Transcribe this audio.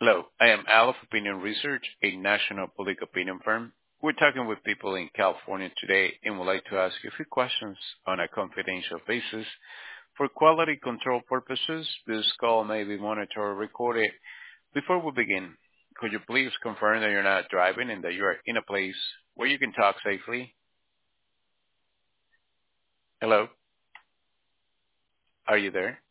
Hello, I am Aleph Opinion Research, a national public opinion firm. We're talking with people in California today and would like to ask you a few questions on a confidential basis. For quality control purposes, this call may be monitored or recorded. Before we begin, could you please confirm that you're not driving and that you are in a place where you can talk safely? Hello, are you there?